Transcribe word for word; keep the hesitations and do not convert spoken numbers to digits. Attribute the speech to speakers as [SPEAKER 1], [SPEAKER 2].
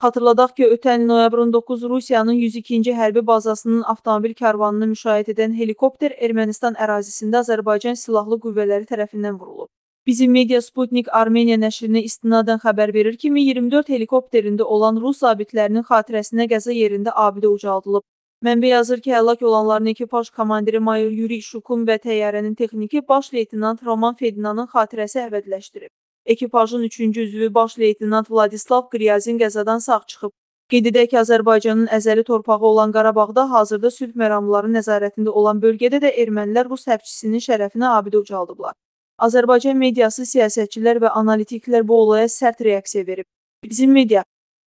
[SPEAKER 1] Xatırladaq ki, ötən il noyabrın doqquz Rusiyanın yüz ikinci hərbi bazasının avtomobil karvanını müşayiət edən helikopter Ermənistan ərazisində Azərbaycan Silahlı Qüvvələri tərəfindən vurulub. Bizim media Sputnik Armeniya nəşrinə istinadən xəbər verir ki, Mi iyirmi dörd helikopterində olan Rus zabitlərinin xatirəsinə qəza yerində abidə ucaldılıb. Mənbə yazır ki, həlak olanların ekipaj komandiri mayor Yuri Şukun və təyyarənin texniki baş leytenant Roman Fedinanın xatirəsi əvədləşdirib. Ekipajın üçüncü üzvü baş leytenant Vladislav Qryazin qəzadan sağ çıxıb. Qeyd edək ki, Azərbaycanın əzəli torpağı olan Qarabağda hazırda sülh məramları nəzarətində olan bölgədə də ermənilər Rus hərbçisinin şərəfinə abidə ucaldıblar. Azərbaycan mediası, siyasətçilər və analitiklər bu olaya sərt reaksiya verib. Bizim media